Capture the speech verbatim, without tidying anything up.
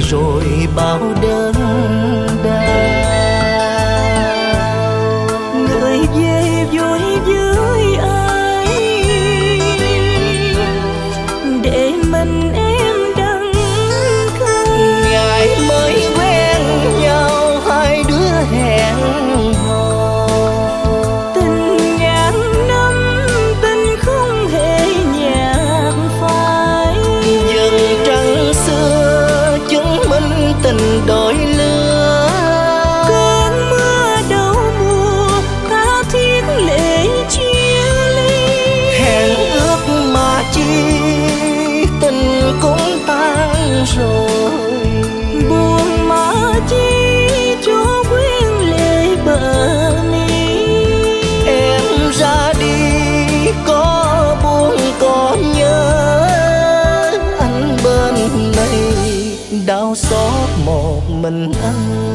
rồi bao đớn đau. Người về vui với ai để mình em đắng cay. Ngày mới quen nhau hai đứa hẹn hò, Tình ngàn năm tình không hề nhạt phai. dần trăng xưa chứng minh tình đổi lứa. Cơn mưa đầu mùa tha thiết lệ chia ly. Hẹn ước mà chi tình cũng tan rồi. Buồn mà chi cho quyến lệ bờ mi. Em ra đi có buồn có nhớ, anh bên này đau xót một mình anh.